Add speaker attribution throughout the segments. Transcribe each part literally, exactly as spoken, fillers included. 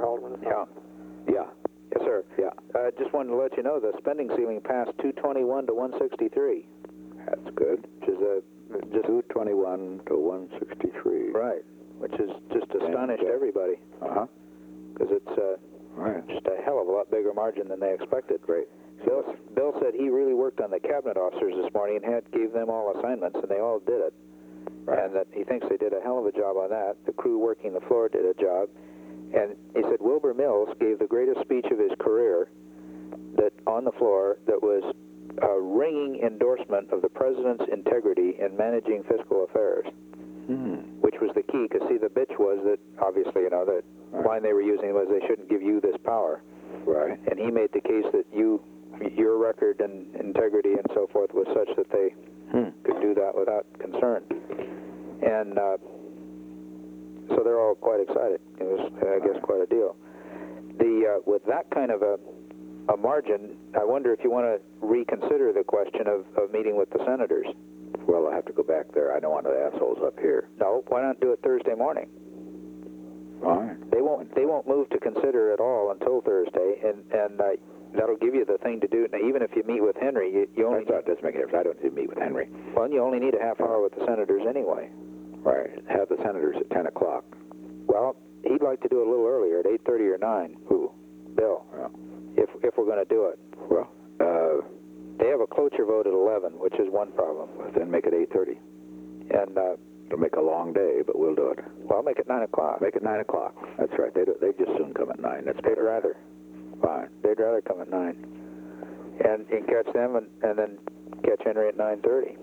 Speaker 1: Alderman.
Speaker 2: Yeah. Yeah.
Speaker 3: Yes, sir.
Speaker 2: Yeah.
Speaker 3: Uh, just wanted to let you know the spending ceiling passed two twenty-one to one sixty-three.
Speaker 2: That's good.
Speaker 3: Which is a just
Speaker 2: two twenty-one to one sixty-three.
Speaker 3: right, which is just astonished
Speaker 2: And, uh,
Speaker 3: everybody
Speaker 2: Uh-huh.
Speaker 3: because it's uh,
Speaker 2: Right.
Speaker 3: just a hell of a lot bigger margin than they expected.
Speaker 2: Great.
Speaker 3: Bill, Bill said he really worked on the cabinet officers this morning and had gave them all assignments, and they all did it.
Speaker 2: Right.
Speaker 3: And that he thinks they did a hell of a job on that. The crew working the floor did a job. And he said Wilbur Mills gave the greatest speech of his career that on the floor that was a ringing endorsement of the president's integrity in managing fiscal affairs,
Speaker 2: Hmm.
Speaker 3: which was the key. Because, see, the bitch was that, obviously, you know, the
Speaker 2: Right.
Speaker 3: line they were using was they shouldn't give you this power.
Speaker 2: Right.
Speaker 3: And he made the case that you, your record and integrity and so forth was such that they
Speaker 2: Hmm.
Speaker 3: could do that without concern. And uh, so they're all quite excited. It was, I guess, quite a deal. The uh, with that kind of a, a margin, I wonder if you want to reconsider the question of, of meeting with the senators.
Speaker 2: Well, I have to go back there. I don't want the assholes up here.
Speaker 3: No, why not do it Thursday morning?
Speaker 2: Fine.
Speaker 3: They won't. They won't move to consider at all until Thursday, and and uh, that'll give you the thing to do. Now, even if you meet with Henry, you, you only
Speaker 2: I thought it doesn't make a difference. I don't need to meet with Henry.
Speaker 3: well, you only need a half hour with the senators anyway.
Speaker 2: Right. Have the senators at ten o'clock.
Speaker 3: Well, he'd like to do it a little earlier, at eight thirty or nine.
Speaker 2: Who?
Speaker 3: Bill,
Speaker 2: Well,
Speaker 3: if if we're going to do it.
Speaker 2: well uh,
Speaker 3: They have a cloture vote at eleven, which is one problem.
Speaker 2: then make it eight thirty.
Speaker 3: And, uh,
Speaker 2: It'll make a long day, but we'll do it.
Speaker 3: well, I'll make it nine o'clock.
Speaker 2: Make it nine o'clock. That's right. They do, they just soon come at nine. That's
Speaker 3: They'd
Speaker 2: better.
Speaker 3: rather.
Speaker 2: Fine.
Speaker 3: They'd rather come at nine. And, and catch them and, and then catch Henry at nine thirty.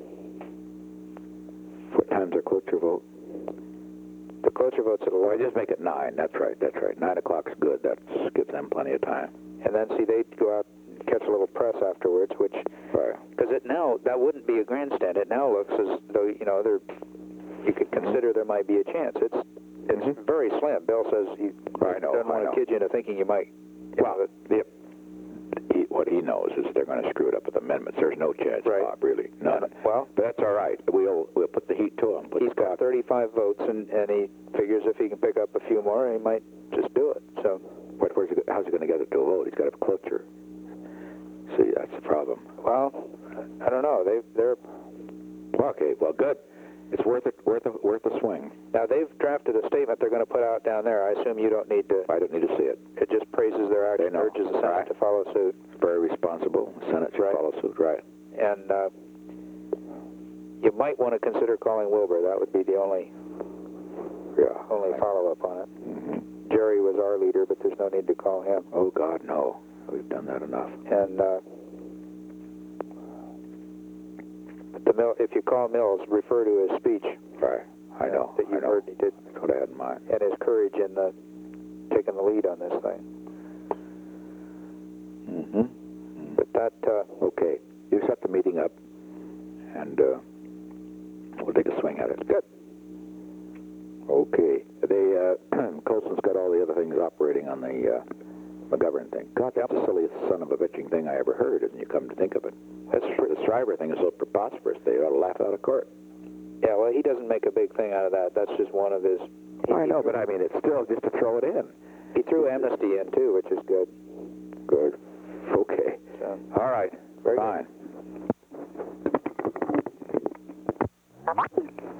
Speaker 2: What time's our cloture vote?
Speaker 3: The cloture vote's at
Speaker 2: Well,
Speaker 3: eleven.
Speaker 2: just make it nine. That's right. That's right. Nine o'clock's good. That gives them plenty of time.
Speaker 3: And then, see, they'd go out and catch a little press afterwards, which,
Speaker 2: Right.
Speaker 3: because it now, that wouldn't be a grandstand. It now looks as though, you know, they're, you could consider there might be a chance. It's it's
Speaker 2: Mhm.
Speaker 3: very slim. Bill says he
Speaker 2: I know,
Speaker 3: doesn't
Speaker 2: I
Speaker 3: want
Speaker 2: know.
Speaker 3: to kid you into thinking you might. You
Speaker 2: Well,
Speaker 3: know, that,
Speaker 2: yep. He, what he knows is they're going to screw it up with amendments. There's no chance,
Speaker 3: Right.
Speaker 2: Bob, really. None.
Speaker 3: well,
Speaker 2: But that's all right. We'll we'll put the heat to him. Put
Speaker 3: he's
Speaker 2: the
Speaker 3: got
Speaker 2: cock-
Speaker 3: thirty-five votes, and, and he figures if he can pick up a few more, he might just do it. So,
Speaker 2: What, where's he, go- how's he going to get it to a vote? He's got to have a cloture. See, that's the problem.
Speaker 3: well, I don't know. They they're
Speaker 2: Okay, well, good. It's worth it. Worth a, worth a swing.
Speaker 3: now they've drafted a statement they're going to put out down there. I assume you don't need to.
Speaker 2: I don't need to see it.
Speaker 3: It just praises their action,
Speaker 2: They know.
Speaker 3: urges the Senate
Speaker 2: Right.
Speaker 3: to follow suit,
Speaker 2: It's very responsible. The Senate should
Speaker 3: Right.
Speaker 2: follow suit. Right.
Speaker 3: and uh, you might want to consider calling Wilbur. That would be the only
Speaker 2: Yeah.
Speaker 3: only
Speaker 2: Right.
Speaker 3: follow-up on it.
Speaker 2: hmm
Speaker 3: Jerry was our leader, but there's no need to call him.
Speaker 2: Oh, God, no. We've done that enough.
Speaker 3: And uh, the Mill, if you call Mills, refer to his speech
Speaker 2: Right. I know.
Speaker 3: that you
Speaker 2: I know.
Speaker 3: heard he did,
Speaker 2: That's what I had in mind.
Speaker 3: and his courage in the, taking the lead on this thing.
Speaker 2: Mm-hmm.
Speaker 3: But that, uh,
Speaker 2: Okay. You set the meeting up, and uh, we'll take a swing at it. Good. Okay. They, uh, Colson's got all the other things operating on the uh, McGovern thing. God, that's the silliest son of a bitching thing I ever heard, isn't you come to think of it? That's, the Shriver thing is so preposterous, they ought to laugh out of court.
Speaker 3: yeah, well, he doesn't make a big thing out of that. That's just one of his. He,
Speaker 2: I know,
Speaker 3: he
Speaker 2: but I mean, it's still just to throw it in.
Speaker 3: He threw amnesty in too, which is good.
Speaker 2: Good. Okay.
Speaker 3: So,
Speaker 2: All right.
Speaker 3: very good.
Speaker 2: Fine.